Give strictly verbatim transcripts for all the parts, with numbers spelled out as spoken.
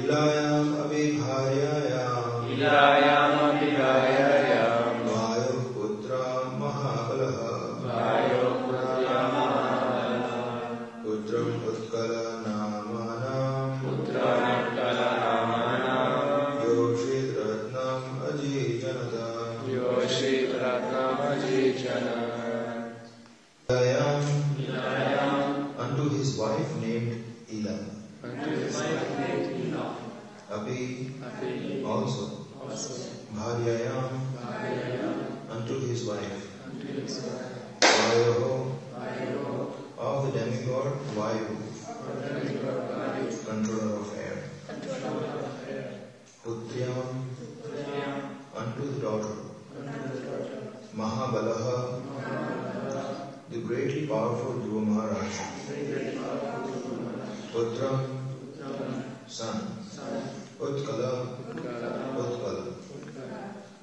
इलायाम अभिभार्यायाम इलायाम अभिभार्यायाम वायुः पुत्र महाबलः वायुः पुत्र महाबलः पुत्रम् उत्कलनामानां पुत्रम् उत्कलनामानां योषित रत्नम् अजीजनत योषित रत्नम् अजीजनत. Ilayam unto his wife named Ila. Unto his wife named Ila. Abhi Abhi also. also. Bharyayam Bharyayam unto his wife. unto his wife. Vayoho Vayoho of the demigod Vayu, of the demigod Vayu, controller of air. controller of air. Putriyam Putriyam unto the daughter. unto the daughter. Mahabalaha Mahabalaha the greatly powerful Dhruva Maharaj. the great powerful Maharaj. Putram Putram son. son. Utkala Utkala Utkala. Utkala.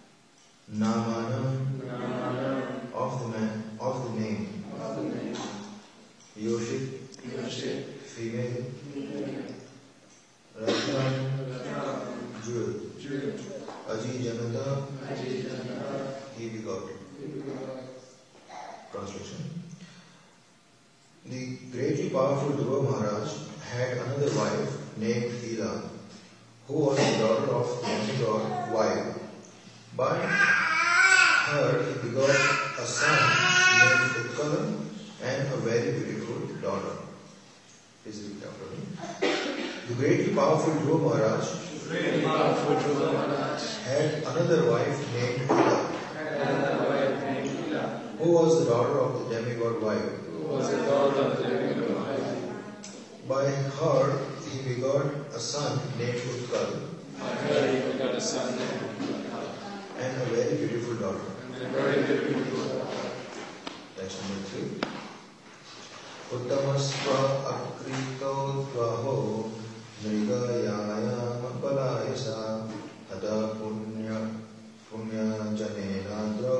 Namanam Namanam of the man of the name. of the name. Yoshit Yoshit female. female. Ratnam Ratnam jewel. jewel. Aji Janata Ajijanata he begot. begot. Translation. The greatly powerful Dhruva Maharaj had another wife named Ila, who was the daughter of the demigod Vayu. By her he begot a son named Utkala and a very beautiful daughter. Is it after me? The greatly powerful Dhruva Maharaj Great powerful Dhruva Maharaj had another wife named Ila, had another wife named Ila, who was the daughter of the demigod Vayu. who was the daughter of the demigod Vayu. By her he begot a son named Utkala By her he begot a son named Utkala and a very beautiful daughter. and a very beautiful daughter. That's number three. Uttamasva akrito tvaho mrigayayam balayasa hada punya punya janenadro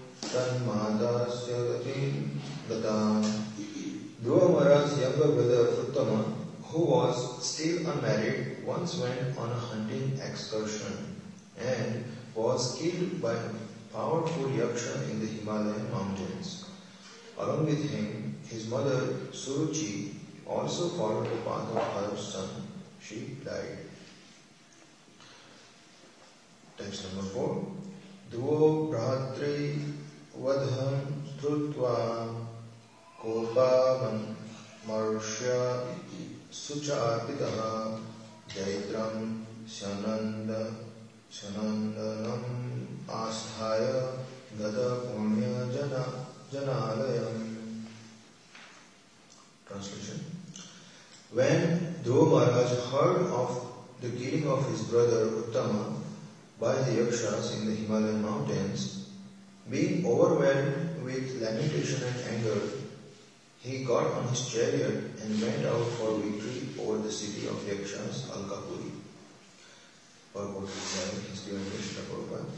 tanmadasya gatim gatam. Dhruva Maharaj's younger brother Uttama, who was still unmarried, once went on a hunting excursion and was killed by a powerful yaksha in the Himalayan mountains. Along with him, his mother Suruchi also followed the path of her son. She died. Text number four. Dhruvo Bhratri Vadham Strutva Kopaman Marshya Suchapitaha Jaitram Shananda Shanandanam Asthaya Gada Punya Jana Janalayam. Translation. When Dhruva Maharaj heard of the killing of his brother Uttama by the Yakshas in the Himalayan mountains, being overwhelmed with lamentation and anger, he got on his chariot and went out for victory over the city of Yakshas, Alkapuri. Purport is history of Krishna Prabhupada.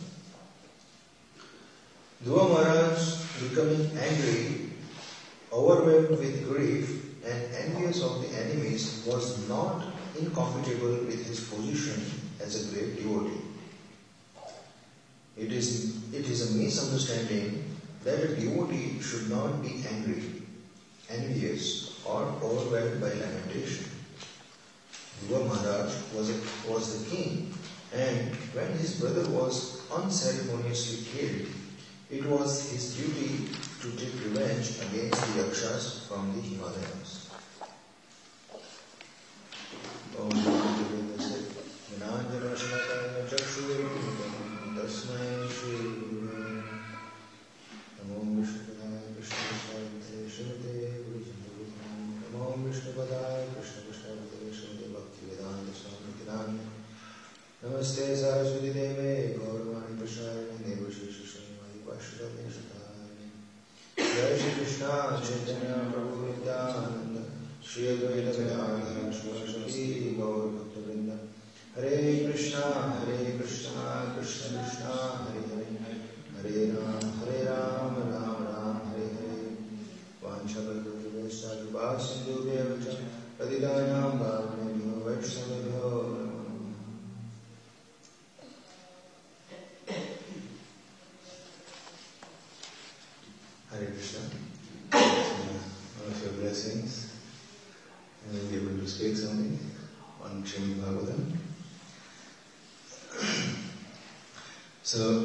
Dhruva Maharaj, becoming angry, overwhelmed with grief and envious of the enemies, was not incompatible with his position as a great devotee. It is, it is a misunderstanding that a devotee should not be angry, envious, or overwhelmed by lamentation. Dhruva Maharaj was, a, was the king, and when his brother was unceremoniously killed, it was his duty to take revenge against the Yakshas from the Himalayas. Om Namaste Saraswati Deve Gauravani Prasayani Devashisha Srimati Vaishnavi Shatani Jai Shri Krishna Chaitanya Prabhu Nityananda Shri Advaita Gadadhara Shivasati Gaur Bhakta Vrinda Hare Krishna Hare Krishna Krishna Krishna Hare Hare Hare Ram Hare Ram Ram Ram Hare Hare Vanchakalpurvesha Vibhasindhu Devacha Padidayam Bhavnebhyo Vaishnavabhyo Srimad Bhagavatam. So,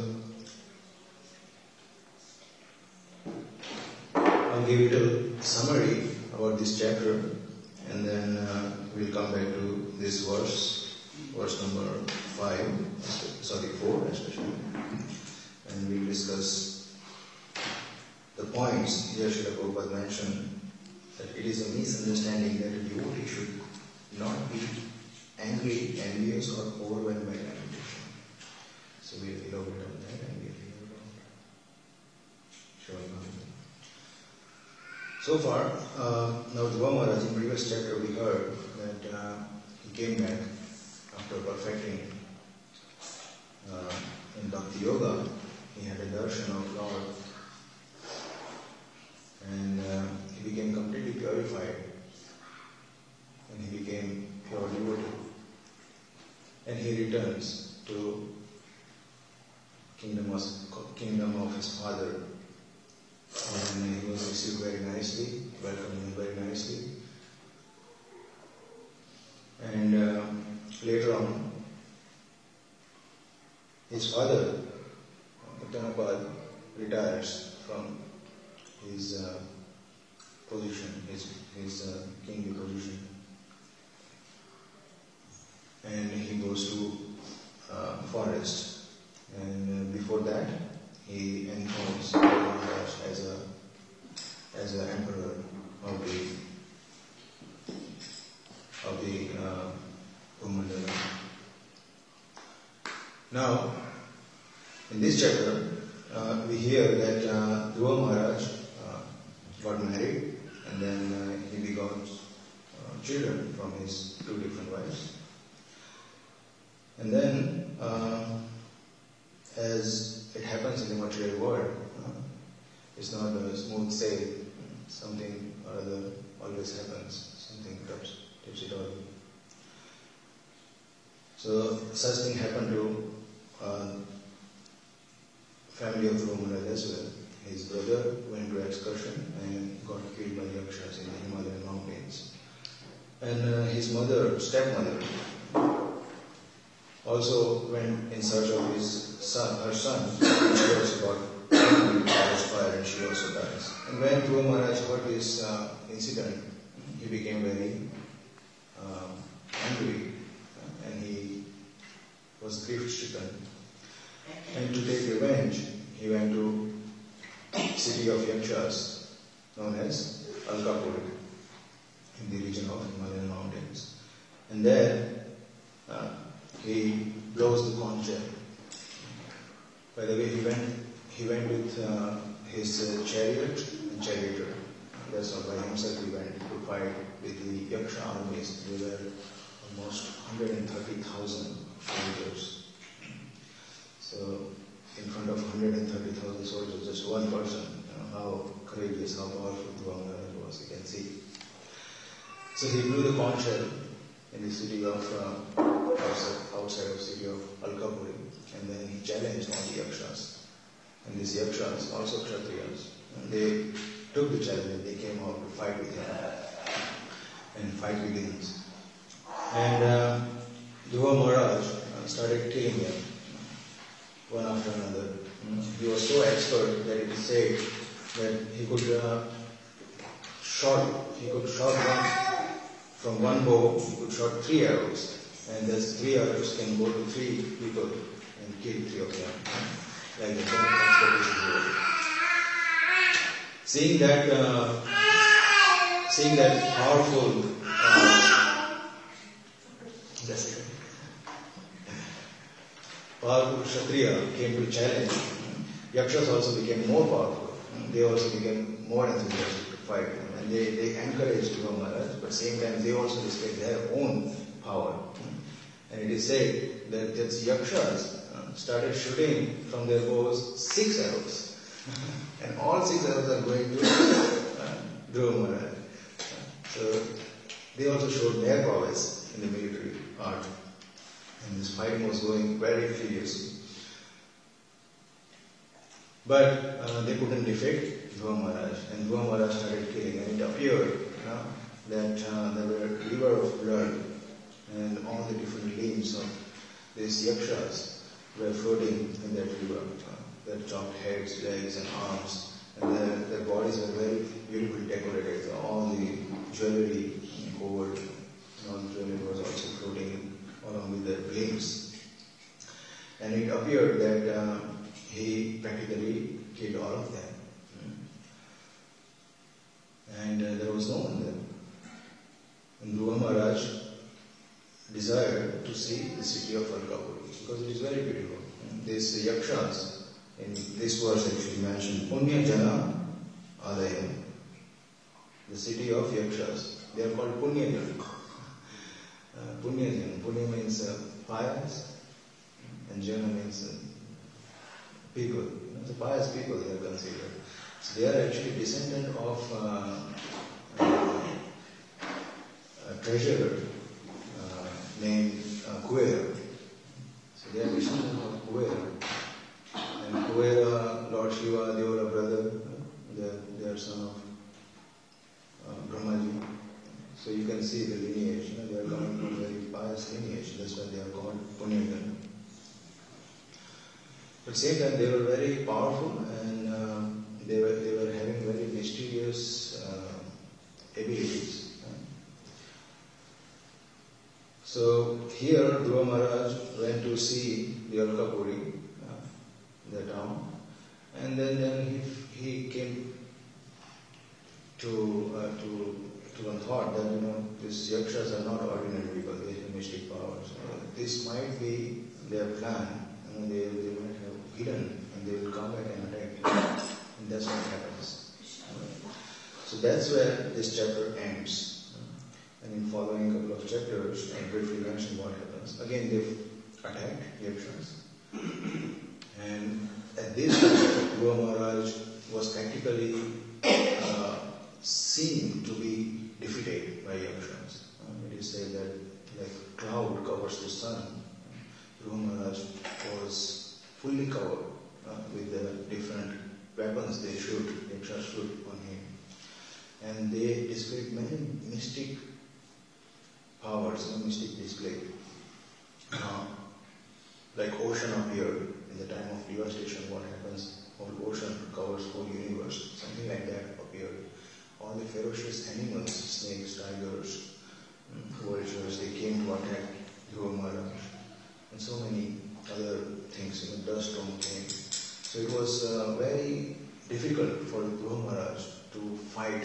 I'll give you a summary about this chapter, and then uh, we'll come back to this verse, verse number five, sorry, four especially, and we'll discuss the points here Srila Prabhupada mentioned, that it is a misunderstanding that a devotee should not be angry, envious, or overwhelmed by lamentation. So we'll elaborate on that and we'll hear about showing on. So far, uh, now Dhruva Maharaj, in previous chapter we heard that uh, he came back after perfecting uh, in Bhakti Yoga. He had a darshan of Lord, and uh, he became completely purified, and he became pure devotee. And he returns to kingdom of, kingdom of his father, and he was received very nicely, welcomed very nicely. And uh, later on, his father, Uttanapad, retires from his uh, position, his, his uh, kingly position. And he goes to uh, forest. And uh, before that, he enthrones Maharaj as a as an emperor of the of the uh, Bhumandala. Now, in this chapter, uh, we hear that uh, Dhruva Maharaj uh, got married, and then uh, he begot uh, children from his two different wives. And then, uh, as it happens in the material world, uh, it's not a smooth sail. Something or other always happens. Something tips, tips it all. So such thing happened to uh, family of Dhruva Maharaj as well. His brother went to excursion and got killed by Yakshas in the Himalayan mountains. And uh, his mother, stepmother, also went in search of his son, her son, and she also got forest fire and she also dies. And when Dhruva Maharaj heard this uh, incident, he became very uh, angry uh, and he was grief-stricken. And to take revenge, he went to city of Yakshas, known as Alkapuri, in the region of Himalayan mountains. And there, uh, he blows the conch shell. By the way, he went he went with uh, his uh, chariot and charioteer. That's not by himself. He went to fight with the Yaksha armies. There were almost one hundred thirty thousand soldiers. So, in front of one hundred thirty thousand soldiers, just one person, you know, how courageous, how powerful Dhruva Maharaj was, you can see. So he blew the conch shell in the city of, uh, outside, outside of city of Alkapuri, and then he challenged all the Yakshas. And these Yakshas, also Kshatriyas, and they took the challenge and they came out to fight with him. And fight begins. And uh, Dhruva Maharaj uh, started killing them, one after another. He was so expert that it is said that he could uh, shot, he could shot one from one bow, he could shot three arrows, and those three arrows can go to three people and kill three of them. Like the expedition. Seeing that, uh, seeing that powerful, uh, just powerful Kshatriya came to challenge, Yakshas also became more powerful. They also became more enthusiastic to fight, and they, they encouraged Dhruva Maharaj, but at the same time they also displayed their own power. And it is said that these Yakshas started shooting from their bows six arrows. And all six arrows are going to uh, Dhruva Maharaj. So they also showed their prowess in the military art. And this fighting was going very furiously. But uh, they couldn't defeat Dhruva Maharaj. And Dhruva Maharaj started killing. And it appeared you know, that uh, there were a river of blood and all the different limbs of these yakshas were floating in that river. Uh, their chopped heads, legs and arms, and their, their bodies were very beautifully decorated. So all the jewelry, gold, and all the jewelry was also floating along with their limbs. And it appeared that uh, he practically killed all of them. And uh, there was no one there. And Dhruva Maharaj desired to see the city of Alkapuri because it is very beautiful. These yakshas, in this verse actually mentioned, Punya Jana Alayam, the city of yakshas. They are called Punya Jana. Uh, Punya Jana. Punya means uh, pious, and Jana means uh, people. You know, the pious people they are considered. So they are actually descendant of uh, uh, a treasurer uh, named uh, Kuera. So they are descendant of Kuera. And Kuera, Lord Shiva, they were a brother. They are, they are son of uh, Brahmaji. So you can see the lineage. You know, they are coming from a very pious lineage. That's why they are called Punyagan. But at the same time, they were very powerful and uh, they were they were having very mysterious uh, abilities. So here, Dhruva Maharaj went to see the Alkapuri, uh, the town, and then, then he he came to uh, to to one thought that you know these yakshas are not ordinary people; they have mystic powers. Uh, this might be their plan. You know, they they might have hidden, and they will come back and attack. And that's what happens. So that's where this chapter ends. And in following couple of chapters, I briefly mention what happens. Again, they've attacked yakshas. And at this time, Dhruva Maharaj was practically uh, seen to be defeated by yakshas. Uh, it is said that like cloud covers the sun. Dhruva Maharaj was fully covered uh, with the different weapons they shoot, yakshas shoot on him. And they displayed many mystic powers, you know, mystic display. Uh, like ocean appeared in the time of devastation, what happens? Whole ocean covers whole universe. Something like that appeared. All the ferocious animals, snakes, tigers, vultures, they came to attack Dhruva Maharaj. And so many other things, you know, dust storm came. So it was uh, very difficult for Dhruva Maharaj to fight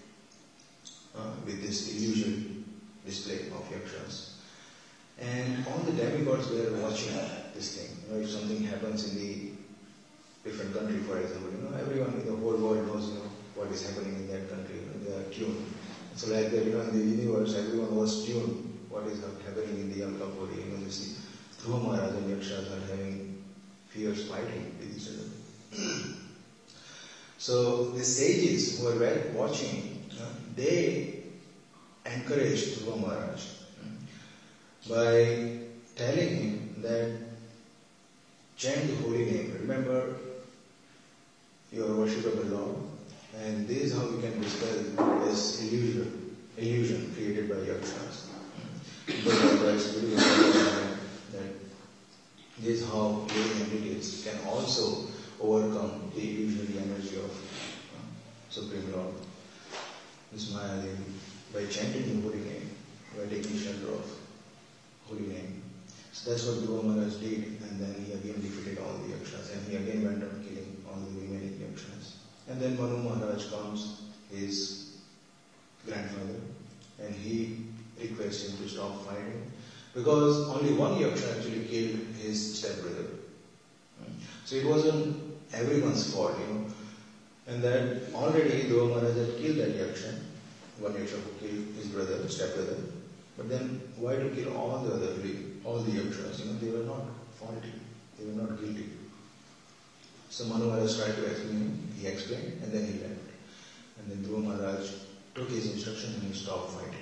uh, with this illusion display of yakshas. And all the demigods were watching this thing. You know, if something happens in the different country, for example, you know, everyone in the whole world knows, you know, what is happening in that country. You know, they are tuned. So like that, you know, in the universe, everyone was tuned. What is happening in the Alkapuri? You know, you see, Dhruva Maharaj and yakshas are having fierce fighting with each other. So the sages who were watching, uh, they encouraged Dhruva Maharaj uh, by telling him that chant the holy name. Remember your worship of the Lord, and this is how we can dispel this illusion, illusion created by yakshas. That this is how living entities can also overcome the illusionary energy of uh, Supreme Lord, this Maya Devi, by chanting the holy name, by taking shelter of holy name. So that's what Dhruva Maharaj did, and then he again defeated all the yakshas, and he again went on killing all the remaining yakshas. And then Manu Maharaj comes, his grandfather, and he requests him to stop fighting, because only one yaksha actually killed his stepbrother. So it wasn't everyone's fault, you know. And that already Dhruva Maharaj had killed that yaksha, one yaksha who killed his brother, stepbrother. But then why to kill all the other three, all the yakshas? You know, they were not faulty, they were not guilty. So Manu Maharaj tried to explain him, he explained, and then he left. And then Dhruva Maharaj took his instruction and he stopped fighting.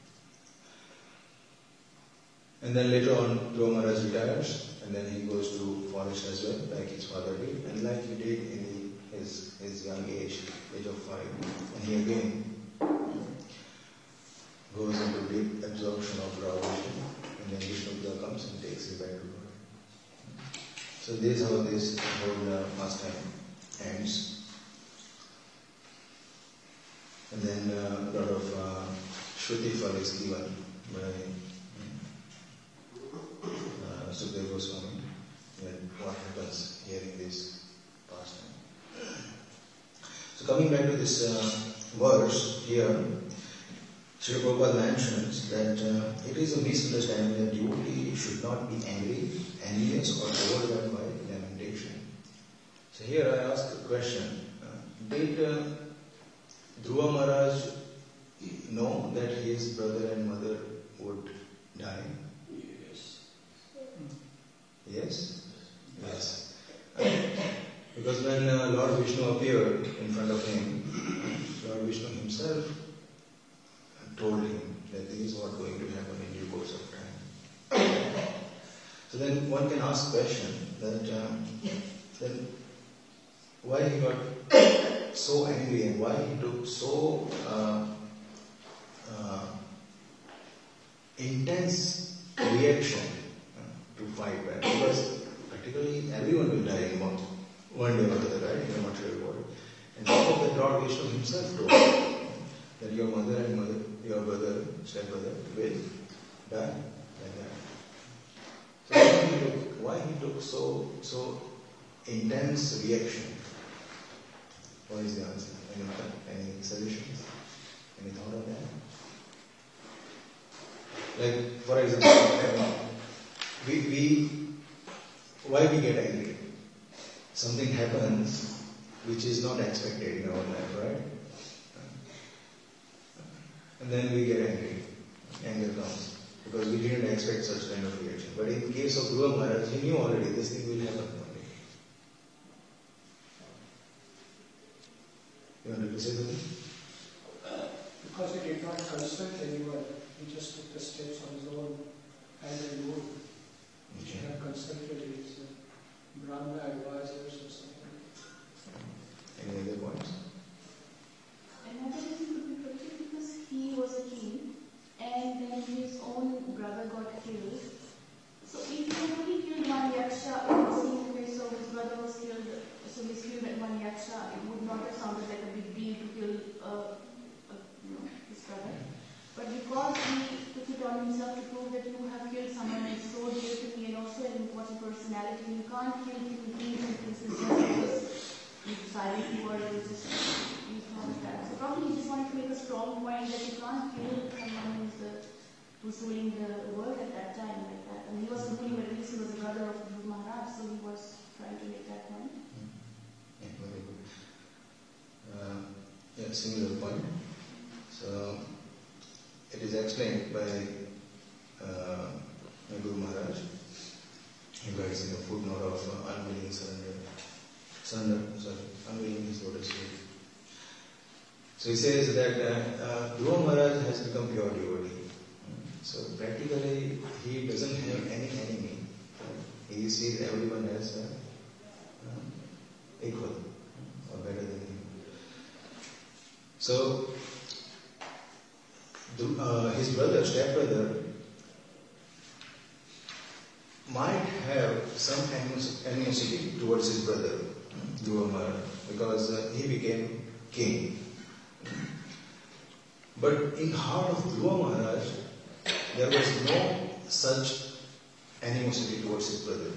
And then later on, Dhruva Maharaj retires, and then he goes to forest as well, like his father did, and like he did in the, his, his young age, age of five. And he again goes into deep absorption of Lord Vishnu, and then Vishnu comes and takes him back to God. So this is how this whole uh, pastime ends. And then uh, a lot of uh, Shruti fal is given by uh, Sukadeva Goswami, and what happens hearing this pastime. So coming back to this uh, verse here, Srila Prabhupada mentions that uh, it is a misunderstanding that devotee should not be angry, envious or overwhelmed by lamentation. So here I ask a question. Uh, did uh, Dhruva Maharaj know that his brother and mother would die? Yes. Yes? Yes. Uh, because when uh, Lord Vishnu appeared in front of him, Lord Vishnu himself told him that this is what going to happen in due course of time. So then one can ask the question that um, then why he got so angry and why he took so uh, uh, intense reaction uh, to fight back, because practically everyone will die in one, one day or the other, right, in the material world. And top of that, Lord Vishnu himself told that your mother and mother, your brother, stepbrother will die like that. So why he took, why he took so so intense reaction? What is the answer? Any, any solutions? Any thought on that? Like, for example, we, we why we get angry? Something happens which is not expected in our life, right? And then we get angry. Anger comes. Because we didn't expect such kind of reaction. But in the case of Dhruva Maharaj, he knew already this thing will happen one day. You wanted to say something? Because he did not consult anyone, he just took the steps on his own and alone. He should have consulted his uh, Brahma advisors or something. Any other points? Another reason could be probably because he was a king and then his own brother got killed. So if he had only killed one yaksha, it would seem, okay, so his brother was killed, so he's killed at one yaksha, it would not have sounded like a big deal to kill uh, uh, you know, his brother. But because he took it on himself to prove that you have killed someone who is so dear to me and also an important personality, you can't kill human beings and princes just because you decided to or you just you thought of that. So probably he just wanted to make a strong point that you can't kill someone who's the who's ruling the world at that time like that. And he was ruling, at least he was a brother of Dhruva Maharaj, so he was trying to make that point. Yeah, very good. Uh, yeah, similar point. So it is explained by uh, Guru Maharaj. He writes in the footnote of uh, unwilling surrender. Surrender, sorry, unwilling is what I say. So he says that uh, uh, Dhruva Maharaj has become pure devotee. So practically he doesn't have any enemy. He sees everyone as uh, uh, equal or better than him. So uh, his brother, stepbrother, might have some animosity towards his brother, Dhruva Maharaj, because uh, he became king. But in the heart of Dhruva Maharaj, there was no such animosity towards his brother.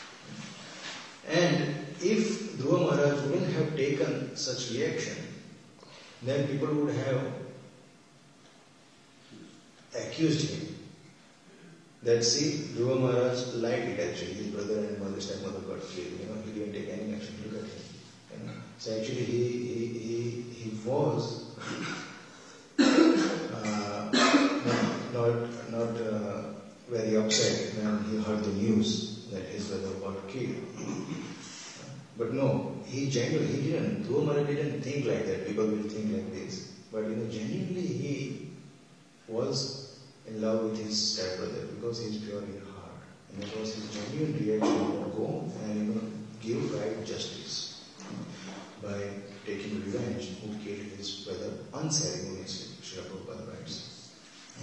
And if Dhruva Maharaj wouldn't have taken such reaction, then people would have accused him that, see, Dhruva Maharaj liked it actually, his brother and mother, stepmother got killed, you know, he didn't take any action, look at him. You know? So actually he, he, he, he was uh, not, not, not uh, very upset when he heard the news that his brother got killed. But no, he genuinely, he didn't, Dhruva Maharaj didn't think like that, people will think like this. But you know, genuinely he was in love with his stepbrother because he is pure in heart. And it was his genuine reaction to go and you know, give right justice by taking revenge who killed his brother unceremoniously, Srila Prabhupada writes.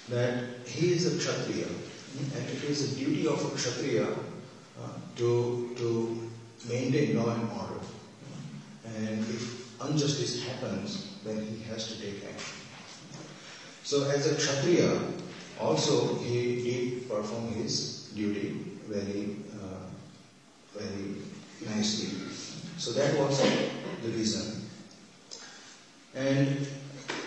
that he is a Kshatriya, and it is the duty of a Kshatriya uh, to, to maintain law and order. And if injustice happens, then he has to take action. So as a Kshatriya, also he did perform his duty very, uh, very nicely. So that was the reason. And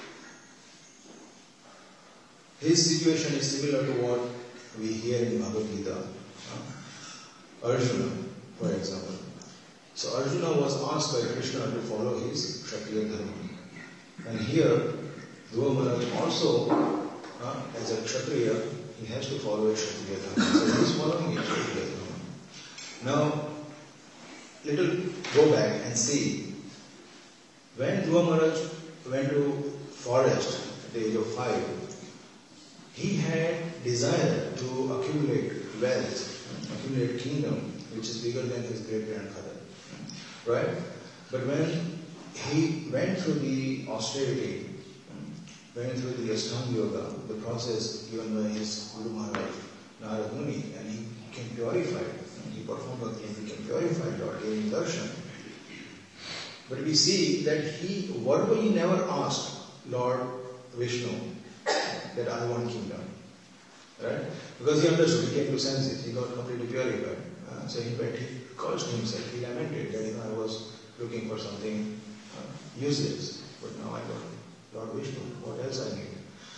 his situation is similar to what we hear in Bhagavad Gita. Uh, Arjuna, for example. So Arjuna was asked by Krishna to follow his Kshatriya Dharma. And here, Dhruva Maharaj also, uh, as a Kshatriya, he has to follow a Kshatriya Dharma. So he is following a Kshatriya Dharma. Now, little go back and see. When Dhruva Maharaj went to forest at the age of five, he had desire to accumulate wealth, accumulate kingdom, which is bigger than his great-grandfather. Right? But when he went through the austerity, went through the Ashtanga Yoga, the process given by his Guru Maharaj, Narad Muni, and he became purified. He performed Bhakti and became purified, Lord gave him darshan. But we see that he verbally never asked Lord Vishnu that I want kingdom. Right? Because he understood, he came to sense it, he got completely purified. Uh, so he went, he cursed himself, he lamented that, you know, I was looking for something uh, useless, but now I got Lord Vishnu, what else I need?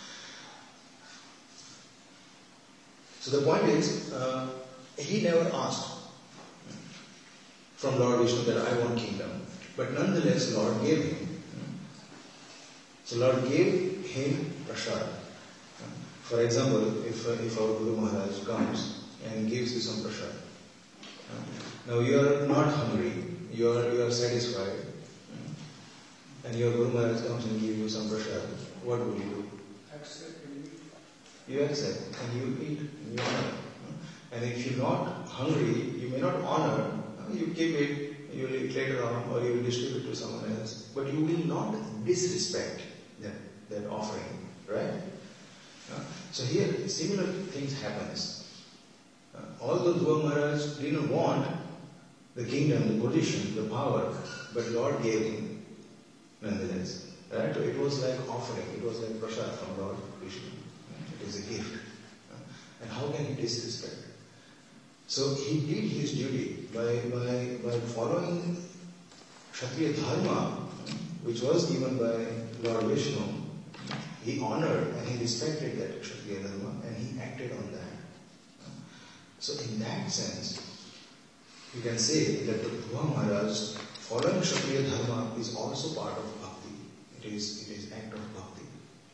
So the point is, uh, he never asked from Lord Vishnu that I want kingdom, but nonetheless Lord gave him. So Lord gave him prasad. For example, if, uh, if our Guru Maharaj comes and gives you some prasad, now you are not hungry, you are, you are satisfied, and your Guru Maharaj comes and gives you some prasad, what will you do? Accept and eat. You accept and you eat and you honor. And if you're not hungry, you may not honor, you keep it, you will eat later on, or you will distribute to someone else. But you will not disrespect that, that offering, right? Uh, so here, similar things happens. Uh, although Dhruva Maharaj didn't want the kingdom, the position, the power, but Lord gave him nonetheless. Right? So it was like offering, it was like prasad from Lord Vishnu. It is a gift. Uh, and how can he disrespect? So he did his duty by, by, by following Kshatriya Dharma, which was given by Lord Vishnu. He honored and he respected that Kshatriya Dharma and he acted on that. So in that sense, you can say that the Dhruva Maharaj following Kshatriya Dharma is also part of bhakti. It is, it is act of bhakti.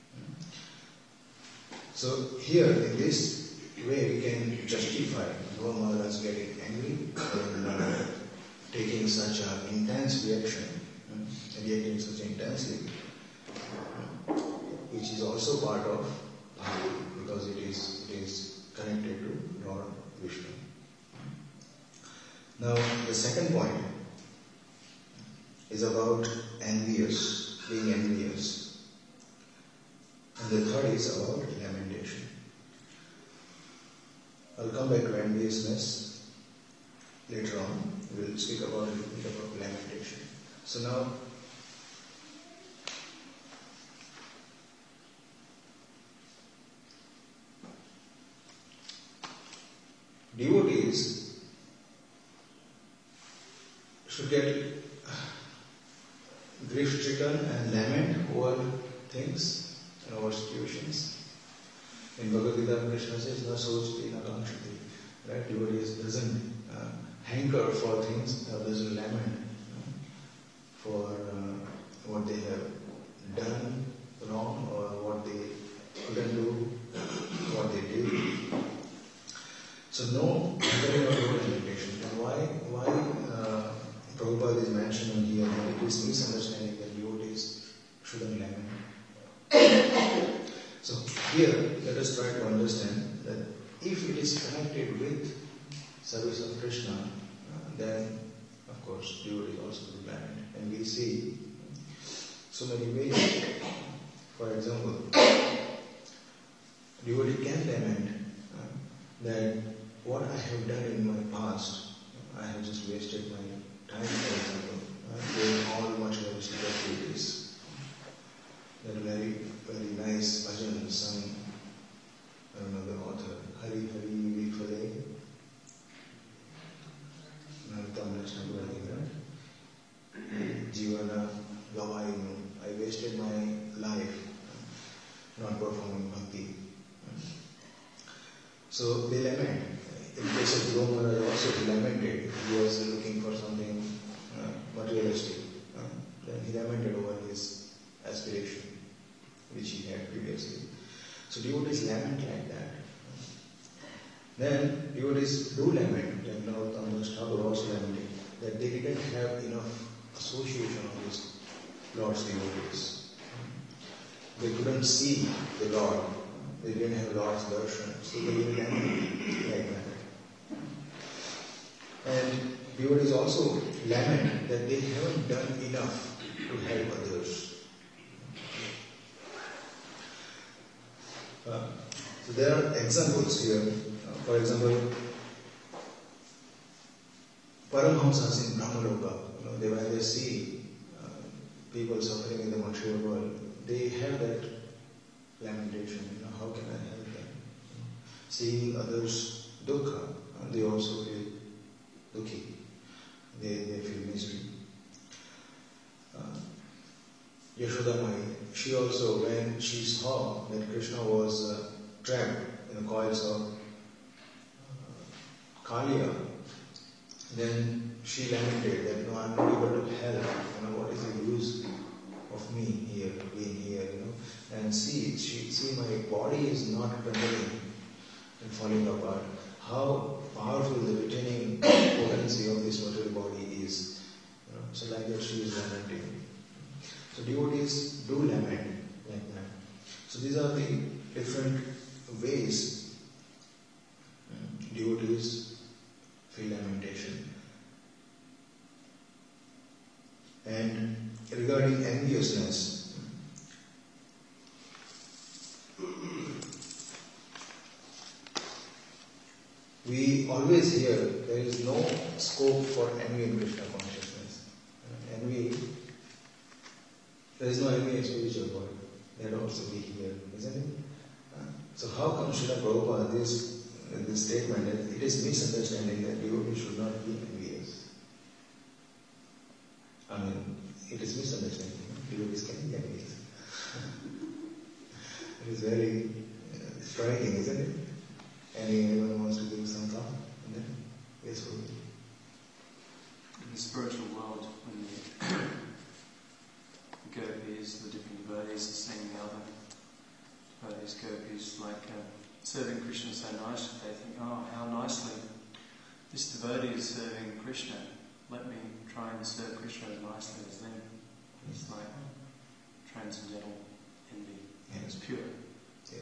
So here in this way we can justify Dhruva Maharaj getting angry and uh, taking such an intense reaction, uh, reacting such intensely, uh, which is also part of bhakti because it is, it is connected to Lord Vishnu. Now the second point is about envious, being envious. And the third is about lamentation. I'll come back to enviousness later on. We'll speak about a little bit about lamentation. So now, devotees should get grief-stricken and lament over things and over situations. In Bhagavad Gita, Krishna says, "Na sochti, na kankshati." Right? Devotees doesn't uh, hanker for things, uh, doesn't lament uh, for uh, what they have done wrong or what they couldn't do, what they did. So no hankering or no lamentation. And why? Why uh, Prabhupada is mentioning here that it is misunderstanding that devotees shouldn't lament. So here, let us try to understand that if it is connected with service of Krishna, uh, then of course devotees also will lament. And we see so many ways. For example, devotee can lament uh, that what I have done in my past, I have just wasted my time, for example, uh, doing all materialistic activities. That very, very nice bhajan sung, I don't know the author, Hari Hari Vifale, Narottam Das Thakur, I think, right? Jivana Gavainu. I wasted my life not performing bhakti. So they lament. In case of Dhruva Maharaj also he lamented. He was looking for something uh, materialistic. Uh, then he lamented over his aspiration, which he had previously. So devotees lament like that. Then devotees do lament, like Narottam Das Thakur also lamented, that they didn't have enough association of his Lord's devotees. They couldn't see the Lord. They didn't have Lord's darshan. So they will lament like that. And devotees also lament that they haven't done enough to help others. Uh, so there are examples here. Uh, for example, Paramhamsas in Brahmaloka, you know, they, when they see uh, people suffering in the material world, they have that lamentation, you know, how can I help them? Seeing others dukkha, uh, they also feel dukhi. They, they feel misery. Uh, Yashoda Mai, she also, when she saw that Krishna was uh, trapped in the coils of uh, Kaliya, then she lamented that, no, I'm not able to help. You know, what is the use of me here, being here, you know? And see, she, see, my body is not crumbling and falling apart. How powerful the retaining potency of this material body is. You know? So like that she is lamenting. So devotees do lament like that. So these are the different ways um, devotees feel lamentation. And regarding enviousness, we always hear there is no scope for envy in Krishna consciousness. Uh, envy, there is no envy in spiritual world. That also we hear, isn't it? Uh, so how come Srila Prabhupada, this, uh, this statement, that it is misunderstanding that devotees should not be envious? I mean, it is misunderstanding. Devotees can be envious. It is very uh, striking, isn't it? Anyone wants to give some thought? And then, yes, for me. In the spiritual world, when the gopis, the different devotees are seeing the other devotees, gopis, like uh, serving Krishna so nicely, they think, oh, how nicely this devotee is serving Krishna. Let me try and serve Krishna as nicely as them. It's like transcendental envy. Yeah. It's pure. Yes.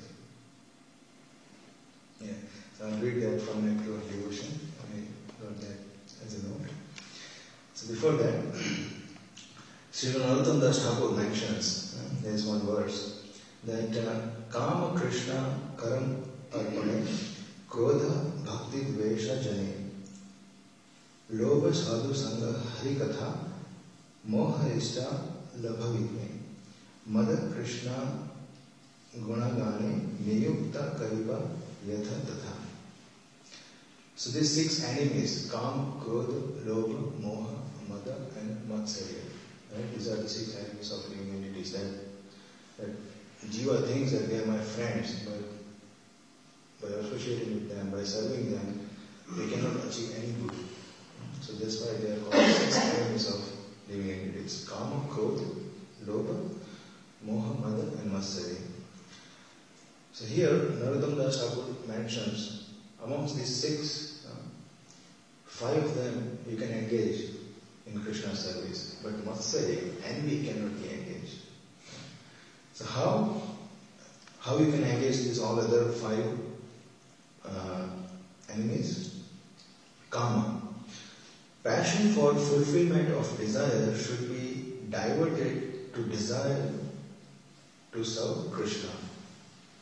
Yeah. So I'll read that from Nectar of Devotion. I got that as a note. So before that, Srila Narottam Das Thakur mentions, uh, there is one verse, that uh, Kama Krishna Karam Arpane Krodha Bhakti Dvesha Jane Lobha Sadhu Sangha Harikatha Moha Ishta Labhavitme Mada Krishna Gunagane Niyukta Kariva Yatha Tatha. So these six enemies, Kam, Krodha, Lobha, Moha, Mada and Matsarya. Right? These are the six enemies of living entities. That, that Jiva thinks that they are my friends, but by associating with them, by serving them, they cannot achieve any good. So that's why they are called six enemies of living entities. Kama, Krodha, Lobha, Moha, Mada and Matsarya. So here, Narottam Das Thakur mentions, amongst these six, uh, five of them you can engage in Krishna service, but Matsarya, envy cannot be engaged. So how, how you can engage these all other five uh, enemies? Kama. Passion for fulfillment of desire should be diverted to desire to serve Krishna.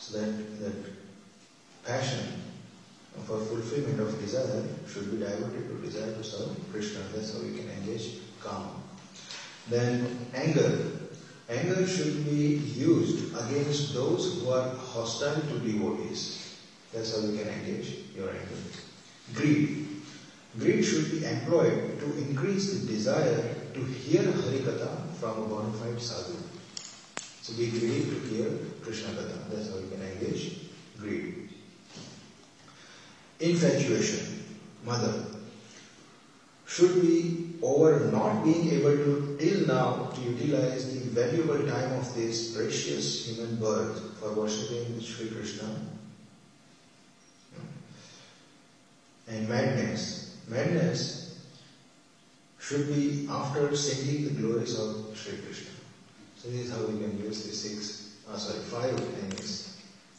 So that, that passion for fulfillment of desire should be diverted to desire to serve Krishna. That's how we can engage kama. Then anger. Anger should be used against those who are hostile to devotees. That's how we can engage your anger. Greed. Greed should be employed to increase the desire to hear Harikatha from a bona fide sadhu. So be greedy to hear Krishna Katha. That's how you can engage greed. Infatuation, mother, should be over not being able to till now to utilize the valuable time of this precious human birth for worshipping Sri Krishna. And madness. Madness should be after singing the glories of Sri Krishna. So this is how we can use the six, uh, sorry, five enemies.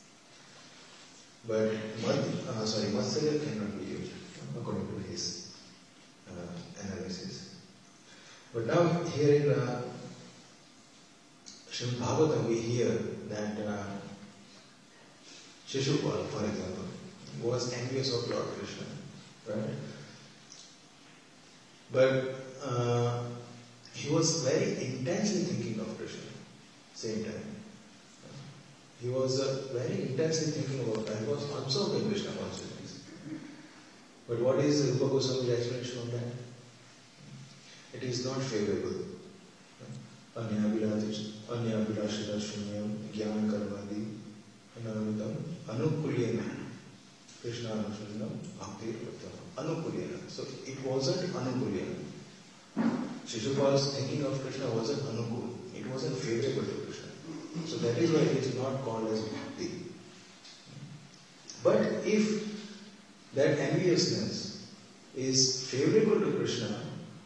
But uh, sorry, Matsarya cannot be used according to his uh, analysis. But now here in uh, Srimad Bhagavatam we hear that uh, Shishupal, for example, was envious of Lord Krishna, right? But uh, he was very intensely thinking of Krishna, same time. He was uh, very intensely thinking about that. He was absorbed in Krishna consciousness. But what is Rupa Goswami's explanation on that? It is not favorable. Anyabhilashita shunyam jnana karmadi anamitam anukulyena Krishna anukulyena bhakti anukulyena. So it wasn't anukulyena. Shishupal's thinking of Krishna wasn't anukul. It wasn't favorable to Krishna. So that is why it is not called as bhakti. But if that enviousness is favorable to Krishna,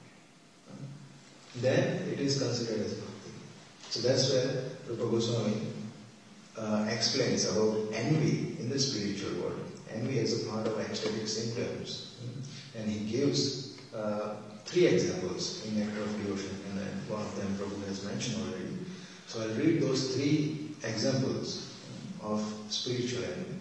then it is considered as bhakti. So that's where Rupa Goswami uh, explains about envy in the spiritual world. Envy as a part of ecstatic symptoms. And he gives uh, three examples in Nectar of Devotion, and then one of them Prabhu has mentioned already. So I'll read those three examples of spiritual envy.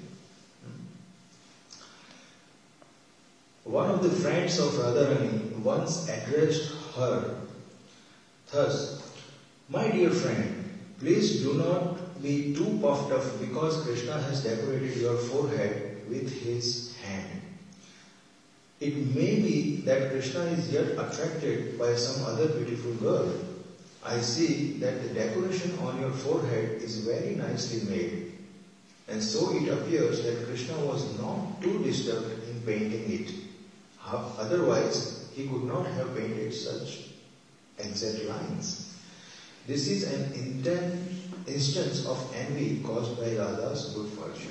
One of the friends of Radharani once addressed her thus, "My dear friend, please do not be too puffed up because Krishna has decorated your forehead with his hand. It may be that Krishna is yet attracted by some other beautiful girl. I see that the decoration on your forehead is very nicely made, and so it appears that Krishna was not too disturbed in painting it. Otherwise, he could not have painted such exact lines. This is an intense instance of envy caused by Radha's good fortune."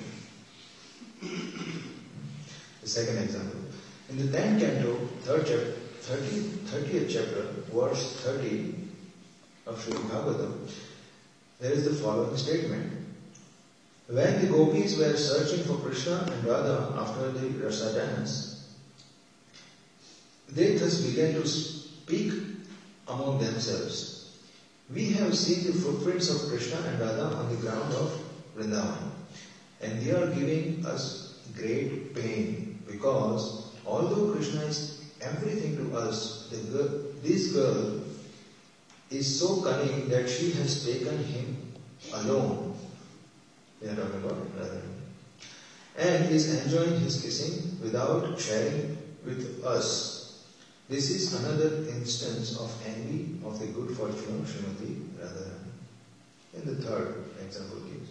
The second example. In the tenth canto, third chapter, thirtieth chapter, verse thirty of Srimad Bhagavatam, there is the following statement. When the gopis were searching for Krishna and Radha after the rasa dance, they thus began to speak among themselves. "We have seen the footprints of Krishna and Radha on the ground of Vrindavan, and they are giving us great pain because although Krishna is everything to us, the girl, this girl is so cunning that she has taken him alone," they are talking about Radha, "and is enjoying his kissing without sharing with us. This is another instance of envy of the good fortune of Srimati Radharani." And the third example gives.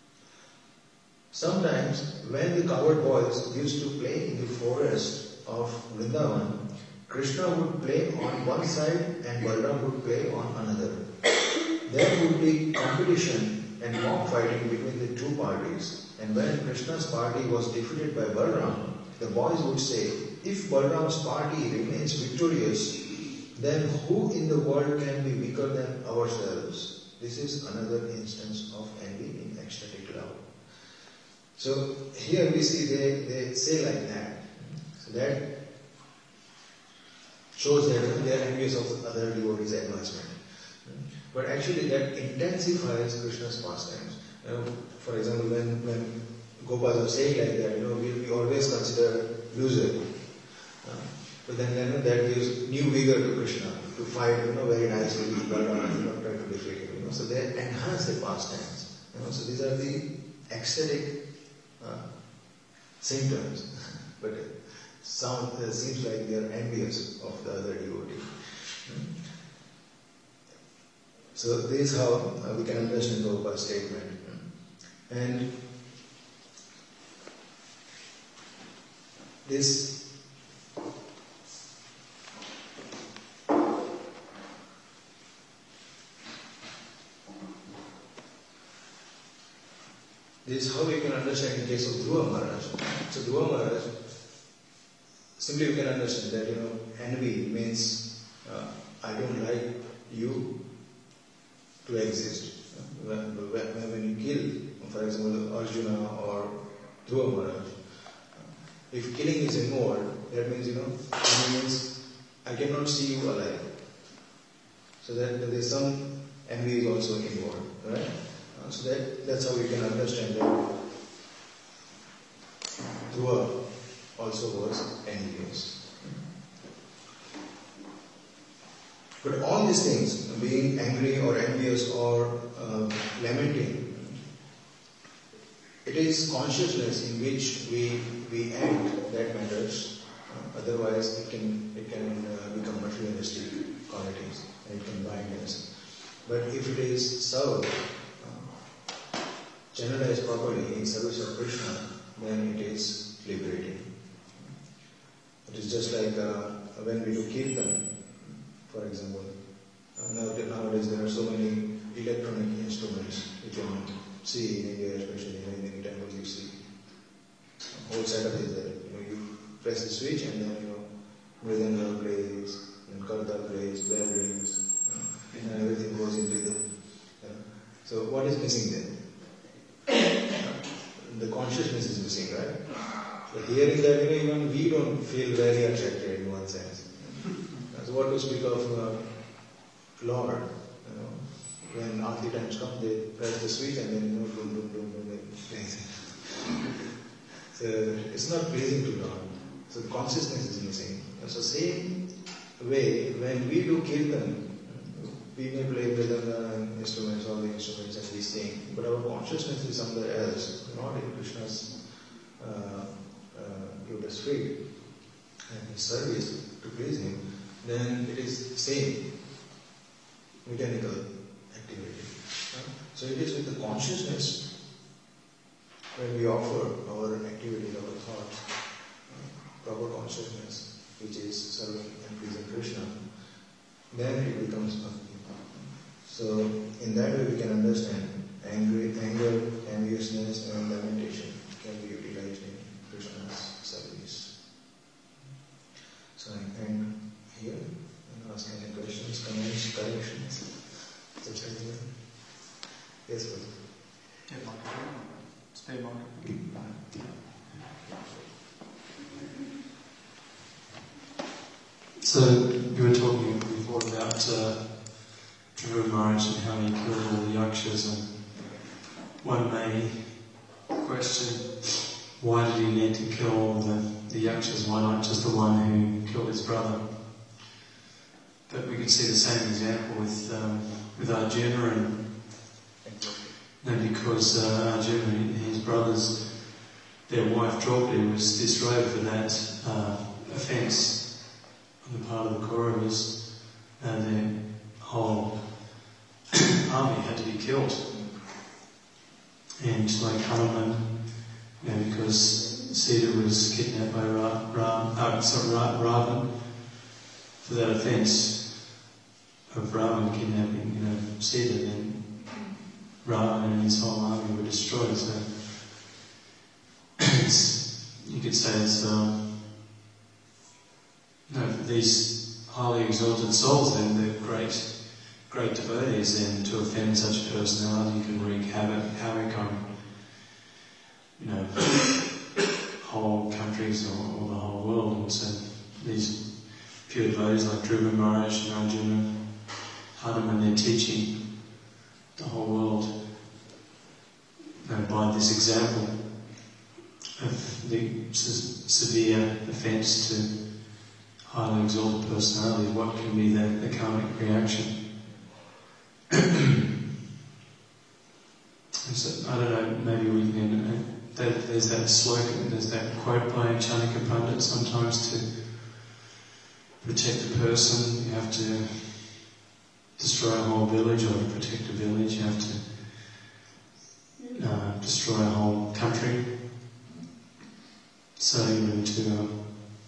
Sometimes when the cowherd boys used to play in the forest of Vrindavan, Krishna would play on one side and Balram would play on another. There would be competition and mock fighting between the two parties. And when Krishna's party was defeated by Balram, the boys would say, "If Balram's party remains victorious, then who in the world can be weaker than ourselves?" This is another instance of envy in ecstatic love. So here we see they, they say like that. So that shows that they are envious of other devotees' advancement. But actually that intensifies Krishna's pastimes. You know, for example, when, when Gopal was saying like that, you know, we, we always consider loser. Uh, but then, you know, that gives new vigor to Krishna to fight, you know, very nicely with Balaram, you know, try to defeat him. You know, so they enhance their pastimes. You know, so these are the ecstatic uh, symptoms. But sound uh, seems like they are envious of the other devotee. Hmm? So this is how uh, we can understand Prabhupada's statement. Hmm? And this This is how we can understand in case of Dhruva Maharaj. So Dhruva Maharaj, simply you can understand that, you know, envy means uh, I don't like you to exist. When, when, when you kill, for example, Arjuna or Dhruva Maharaj, if killing is involved, that means, you know, it means I cannot see you alive. So that there is some envy is also involved, right? Uh, so that that's how we can understand that Dhruva also was envious. But all these things, being angry or envious or uh, lamenting, it is consciousness in which we we act that matters. Uh, otherwise, it can it can uh, become materialistic qualities and it can bind us. But if it is served, uh, channelized properly in service of Krishna, then it is liberating. It is just like uh, when we do kirtan, for example. Uh, nowadays, nowadays there are so many electronic instruments you can see in India, especially in many temples you see. The whole setup is there. You know, you press the switch and then, you know, Mridanga plays, and Karta plays, bell rings, you know, and everything goes in rhythm. You know. So what is missing then? The consciousness is missing, right? But hearing that, you know, even we don't feel very attracted in one sense. So what to speak of uh, Lord, you know, when Aarti times come, they press the switch and then, you know, boom, boom, boom, boom, they play. So it's not pleasing to Lord. So consciousness is missing. So same way, when we do kirtan, we may play mridanga and instruments, all the instruments and we sing, but our consciousness is somewhere else, not in Krishna's uh, uh, lotus feet and his service to please him. Then it is same mechanical activity. So it is with the consciousness when we offer our activities, our thoughts, proper consciousness, which is serving and pleasing Krishna, then it becomes bhakti. So in that way we can understand angry, anger, enviousness and lamentation can be utilized in Krishna's service. So I end here and ask any questions, comments, corrections. So yes, brother. Yeah, microphone. Spare microphone. So you were talking before about uh, Dhruva Maharaj and how he killed all the yakshas, and one may question, why did he need to kill all the, the yakshas? Why not just the one who killed his brother? But we could see the same example with um, with Arjuna, and, and because uh, Arjuna and his brothers, their wife Draupadi was disrobed for that uh, offence on the part of the Kauravas, and their whole army had to be killed. And like Hanuman, you know, because Sita was kidnapped by Ra, Ra, uh, sorry, Ra, Ravan for that offence of Ravan kidnapping, you know, Sita, then Ravan and his whole army were destroyed. So it's, you could say it's um, you know, these highly exalted souls, then they're great, great devotees. Then to offend such a personality can wreak havoc, havoc on, you know, whole countries or, or the whole world. And so these pure devotees like Dhruva Maharaj and Arjuna, Hanuman, they're teaching the whole world provide this example of the se- severe offence to highly exalted personality. What can be the, the karmic reaction? So, I don't know, maybe we can, uh, there, there's that slogan, there's that quote by Chanakya Pandit, sometimes to protect a person you have to destroy a whole village, or to protect a village you have to uh, destroy a whole country. So, you know, to, um,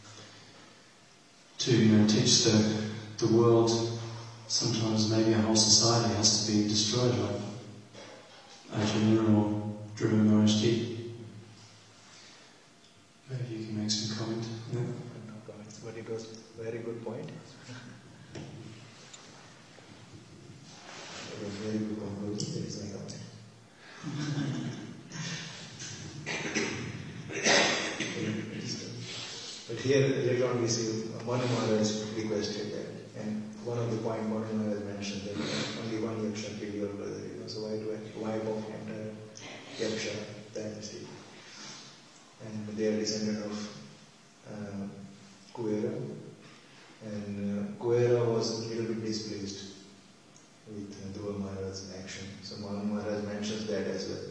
to you know, teach the, the world, sometimes maybe a whole society has to be destroyed, like Ajahn or Dhruva Maharaj did. Maybe you can make some comment on that. No comments, but it was a very good point. It was a very good conclusion. There is no comment. But here later on we see Manu Maharaj requested that, and one of the points Manu Maharaj mentioned that only one yaksha killed your brother, you know, so why do I wipe off entire yaksha dynasty? And they are descendant of uh, Kuvera, and uh, Kuvera was a little bit displeased with uh, Dhruva Maharaj's action, so Manu Maharaj mentions that as well.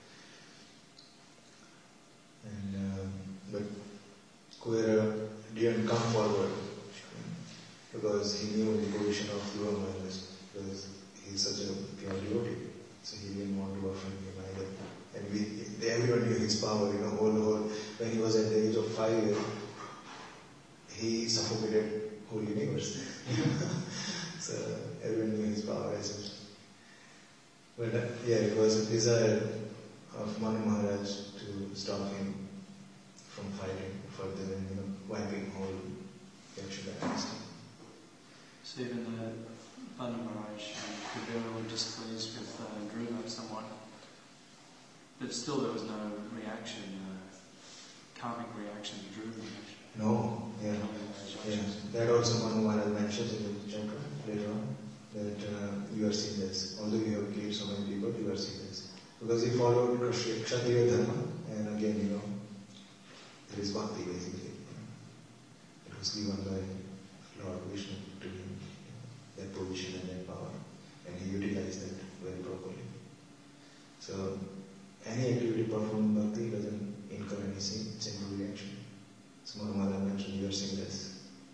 And um, but Kuvera didn't come forward because he knew the position of Dhruva Maharaj, because he is such a pure devotee, so he didn't want to offend him either. And we, everyone knew his power, you know, whole, whole, when he was at the age of five years, he suffocated whole universe. So everyone knew his power as well. But uh, yeah, it was a desire of Manu Maharaj to stop him from fighting further and, you know, wiping whole Yaksha dynasty. So even the Manu Maharaj and Kuvera were displeased with uh, Dhruva somewhat, but still there was no reaction, uh, karmic reaction to Dhruva. No, yeah. yeah. That also Manu Maharaj mentions in the chapter later on, that uh, you are sinless. Although you have killed so many people, you are sinless. Because he followed Kshatriya Dharma, and again, you know, there is bhakti basically. It was given by Lord Vishnu to him, that position and that power, and he utilized that very properly. So, any activity performed in bhakti doesn't incur any sin, sinful reaction. So Manu Maharaj mentioned you are sinless.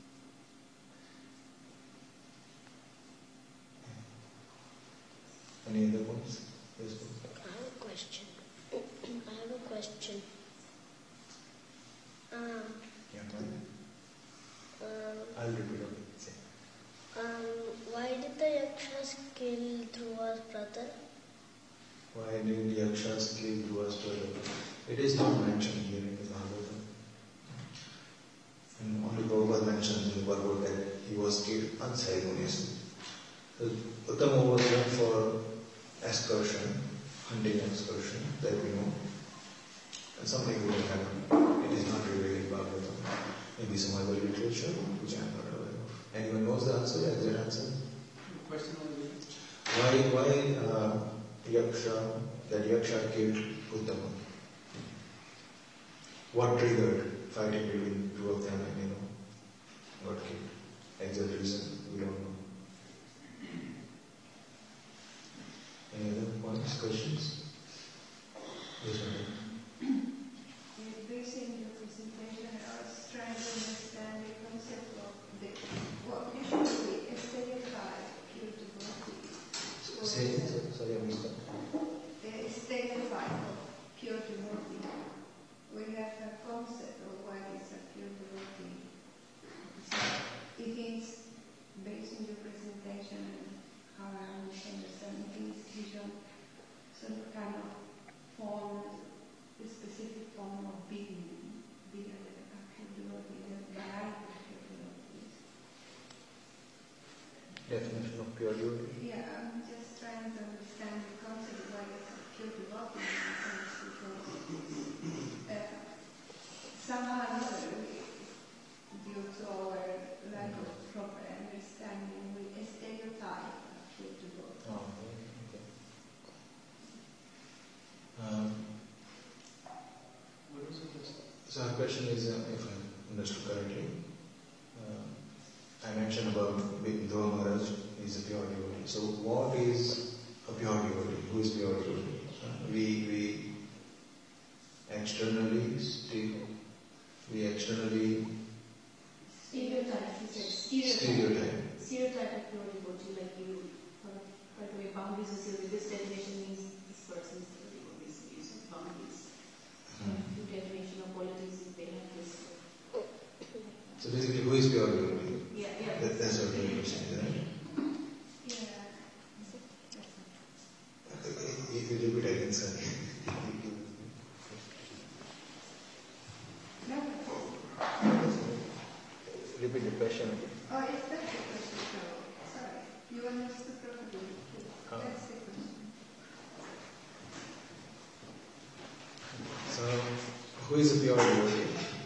Any other points? Yes, please. I have a question. I have a question. Um, Yeah, fine. um, I'll repeat it. Say. um, why did the Yakshas kill Dhruva's brother? Why did Yakshas kill Dhruva's brother? It is not mentioned here in the Bhagavatam. And only Prabhupada mentions in the Bhagavad that he was killed unceremoniously. So Uttama was went for excursion, hunting excursion, that we know. And something would have happened. It is not revealed in Bhagavatam. Maybe some other literature, which I am not aware of. Anyone knows the answer? Exact answer? Question on the Why, why uh, Yaksha, that Yaksha killed Uttama? What triggered fighting between two of them and, you know, got killed? Exact reason, we don't know. Any other points, questions? Yes, madam. Based in your presentation, I was trying to understand the concept of the, what usually a stereotype pure devotee. Say it, sir. Sorry, I missed that. A stereotype of pure devotee. We have a concept of what is a pure devotee. So it is based on your presentation and how I understand it is usually some kind of form, a specific form of being, being a pure devotee, the variety of pure devotees. Definition of pure devotee. Yeah, I'm just trying to understand the concept of what is a pure devotee in a sense, because uh, somehow or another, due to our lack of proper understanding, we stereotype a pure devotee. Oh, okay. Um, So our question is, uh, if I understood correctly, uh, I mentioned about Dhruva Maharaj is a pure devotee. So what is a pure devotee? Who is pure devotee? Uh, we we externally still we externally Stereotype, he said. Stereotype. stereotype. Stereotype of pure devotee, like you sort of try to make boundaries associated with this definition means this person is pure devotee, so you set boundaries. Hmm. Your definition of qualities is they have this. So basically, who is pure devotee? Yeah, yeah. That, that's what the question is, right? Yeah. If you repeat again, sorry. No. Repeat the question again. Oh, is that the question? No. Sorry. You understood properly. Oh. That's the question. So, who is a pure devotee?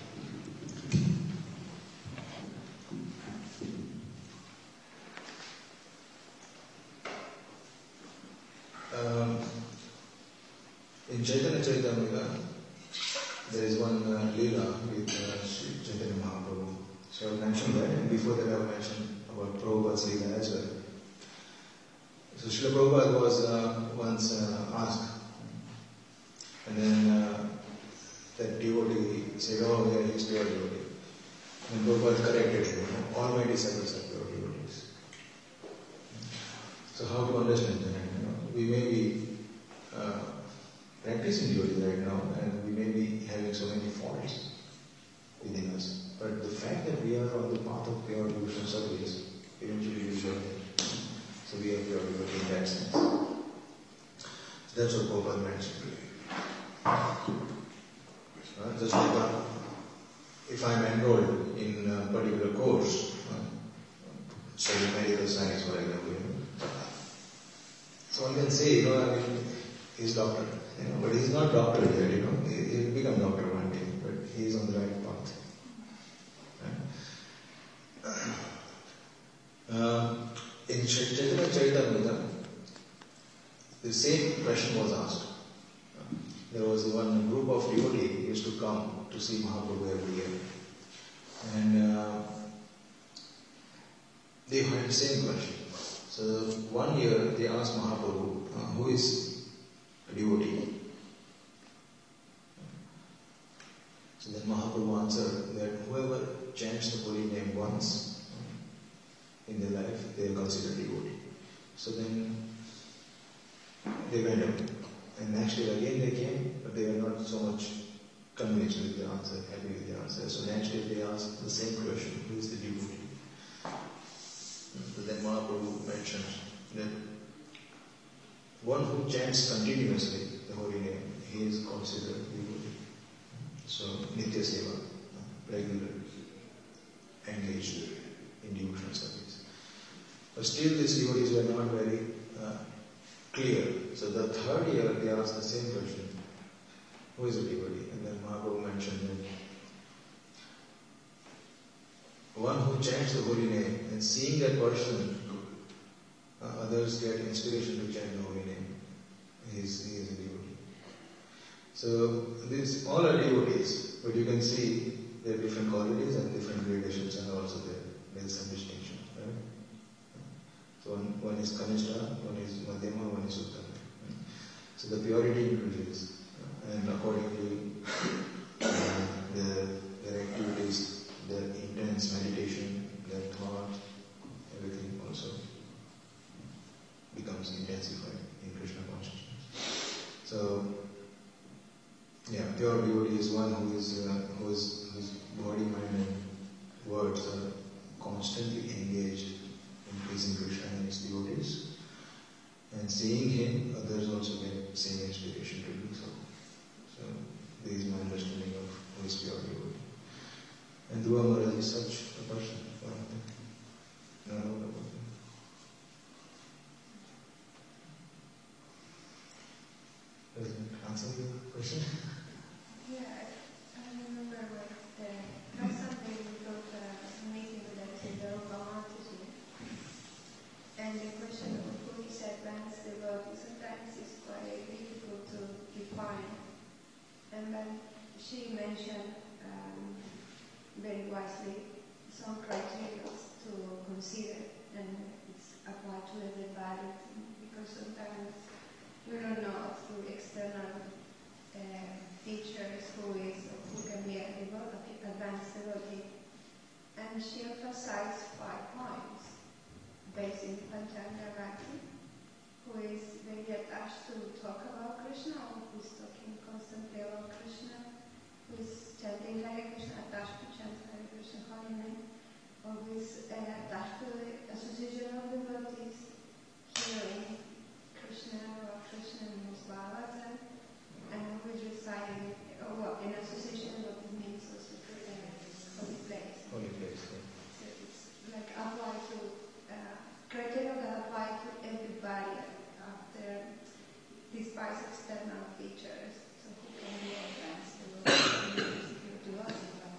Um, in Chaitanya Charitamrita, there is one uh, Leela with uh, Sri Chaitanya Mahaprabhu. So I mentioned that, and before that I mentioned about Prabhupada's Leela as well. So Srila Prabhupada was uh, once uh, asked, and then uh, that devotee said, oh yeah, he's pure devotee. And Prabhupada corrected him, you know, all my disciples are pure devotees. So how to understand that? You know, we may be uh, practicing devotee right now, and we may be having so many faults within us. But the fact that we are on the path of pure devotional service, eventually we shall get. So we are pure devotee in that sense. So that's what Prabhupada mentioned. Uh, just like uh, if I am enrolled in a particular course, uh, studying medical science, for example, you know, so one can say, you know, I mean, he's doctor, you know, but he's not doctor yet, you know, he will become doctor one day, but he is on the right path. Right? Uh, in Chaitanya Charitamrita, the same question was asked. There was one group of devotees who used to come to see Mahaprabhu every year. And uh, they had the same question. So one year they asked Mahaprabhu, uh, who is a devotee? So then Mahaprabhu answered that whoever chants the holy name once in their life, they are considered devotee. So then they went away. And next year again they came, but they were not so much convinced with the answer, happy with the answer. So next year they asked the same question, who is the devotee? So then Mahaprabhu mentioned that one who chants continuously the holy name, he is considered devotee. So Nitya Seva, regular, engaged in devotional service. But still these devotees were not very uh, clear. So the third year they asked the same question, who is a devotee? And then Mahaprabhu mentioned that one who chants the holy name and seeing that person, uh, others get inspiration to chant the holy name. He is, he is a devotee. So these all are devotees, but you can see their different qualities and different gradations are also there. There is some distinction, right? So one, one is Kanishta, one is Madhyama, one is Uttama. Right? So the purity increases, uh, and accordingly uh, their, their activities, their intense meditation, their thought, everything also becomes intensified in Krishna consciousness. So, yeah, pure devotee is one who is uh, who is whose body, mind, and words are constantly engaged in praising Krishna and his devotees, and seeing him, others also get the same inspiration to do so. So, this is my understanding of who is pure devotee. And Dhruva Maharaj is such a person. No, no, no. Does it answer your question? Yeah, I remember what the last Sunday we got a meeting with the Siddhartha, and the question of who is advanced devotee sometimes is quite difficult to define. And then she mentioned um, very wisely some criteria to consider, and it's applied to everybody, because sometimes we don't know through external uh, features who is or who can be a devotee, advanced devotee. And she emphasized five points based in Panchanga Bhakti, who is very attached to talk about Krishna, or who is talking constantly about Krishna, who is chanting Hare Krishna, attached to chant Hare Krishna holy name, or who is uh, attached to the association of devotees, hearing Krishna or Krishna in his Bhagavatam, and who is residing, or well, in association of devotees means also uh, holy place. Holy place. Yeah. So it's like applied to uh, criteria that apply to everybody after despite external features. So who can be advanced to us?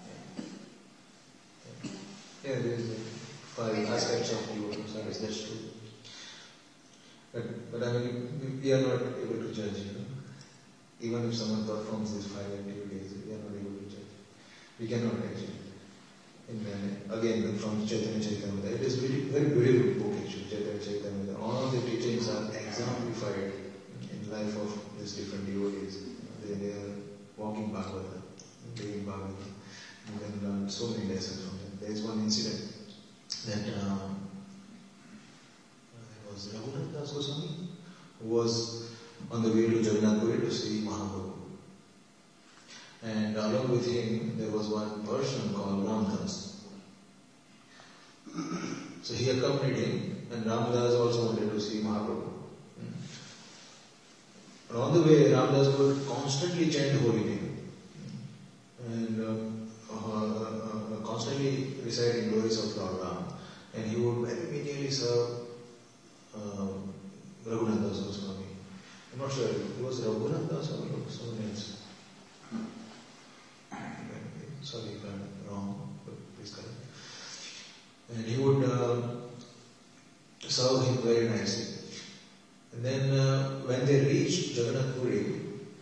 Yeah, there is five aspects of devotional service, that's true. But, but I mean, we are not able to judge, you know. Even if someone performs these five activities, we are not able to judge. We cannot actually. In, uh, again, from Chaitanya Charitamrita, it is very, very beautiful book actually, Chaitanya Charitamrita. All the teachings are exemplified in life of these different devotees. They, they are walking Bhagavata, living Bhagavata. You can learn so many lessons from them. There is one incident that um, it was Raghunath Das Goswami, who was on the way to Jagannath Puri to see Mahaprabhu. And along with him, there was one person called Ramdas. So he accompanied him, and Ramdas also wanted to see Mahaprabhu. But on the way, Ramdas would constantly chant holy name, and uh, uh, uh, constantly reciting glories of Lord Ram. And he would very menially serve uh, Raghunath Das Goswami. I'm not sure, it was Raghunath Das or someone else. Sorry if I'm wrong, but please correct me. And he would uh, serve him very nicely. And then uh, when they reached Jagannath Puri,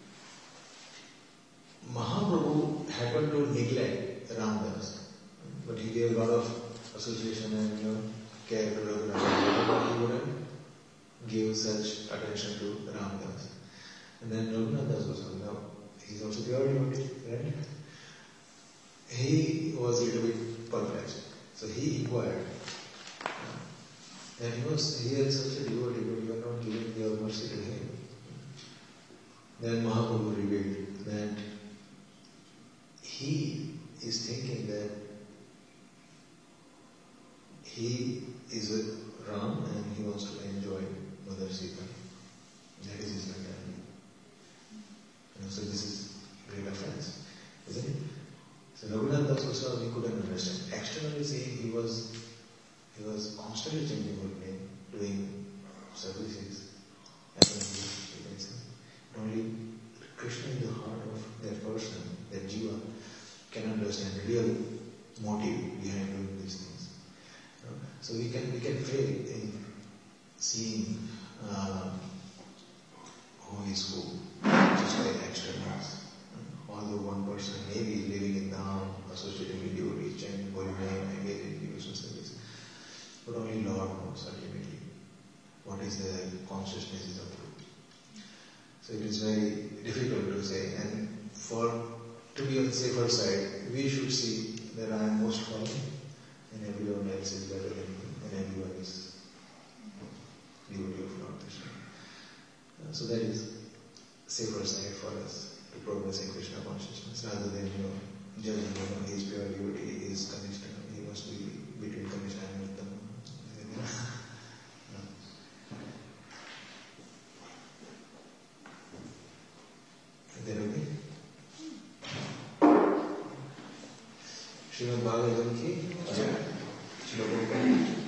Mahaprabhu happened to neglect Ramdas, but he gave a lot of association and you know, care to Raghunath, but he wouldn't give such attention to Ramdas. And then Raghunath Das Goswami, now he's also the devotee, right? He was a little bit perplexed. So he inquired. And he was, he had such a devotee, but you are not giving your mercy to him. Then Mahaprabhu revealed that he is thinking that he is with Ram and he wants to enjoy Mother Sita. That is his mentality. You know, so this is great offense, isn't it? So Raghunath Das Goswami couldn't understand. Externally seeing, he was he was constantly changing her name, doing services, only Krishna in the heart of that person, that jiva, can understand the real motive behind doing these things. You know? So we can we can fail in seeing uh, who is who, just by externals. Although one person may be living in Dham, associated with devotees, chanting holy name, engaging in devotional service, but only Lord knows ultimately what is the consciousness of truth. So it is very difficult to say, and for to be on the safer side, we should see that I am most holy, and everyone else is better than me, and everyone is devotee of Lord Krishna. So that is safer side for us to progress in Krishna consciousness, rather than you know judging you know, he is pure devotee, he is Kanishta, he must be between Kanishta and Uttam. No. Is that okay? Srimad Bhagavatam ki Shloka